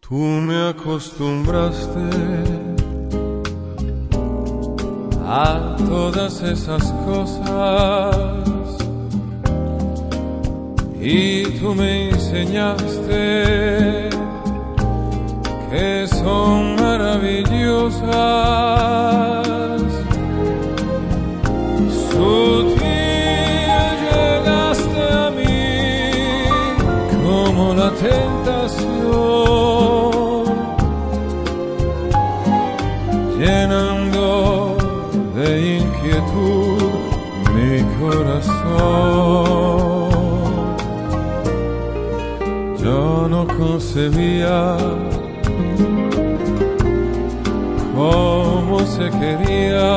Tú me acostumbraste a todas esas cosas y tú me enseñaste que son maravillosas. Sutil llegaste a mí como la tentación, llenando de inquietud mi corazón. Yo no concebía cómo se quería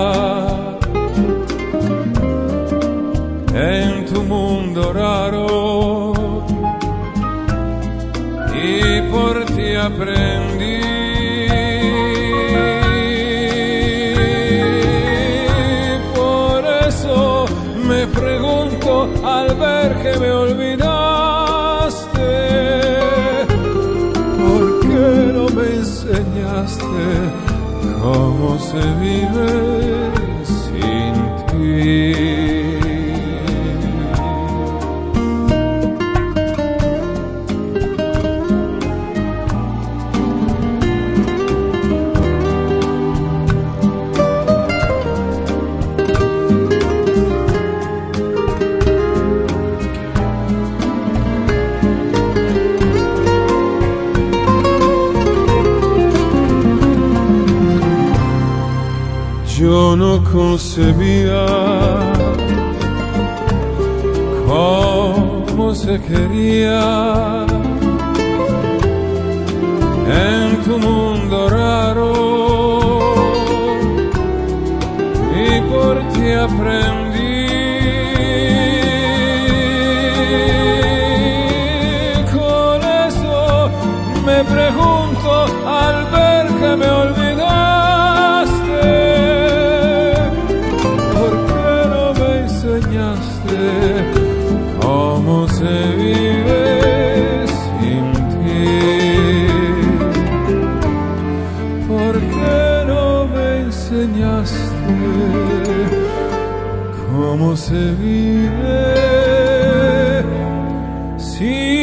en tu mundo raro, y por ti aprendí. Por eso me pregunto al ver que me olvidaste, ¿por qué no me enseñaste cómo se vive sin ti? Yo no concebía cómo se quería en tu mundo raro, y por ti aprendí. Con eso me pregunto al ver que me olvidaste, cómo se vive sin ti. ¿Por qué no me enseñaste cómo se vive sin ti?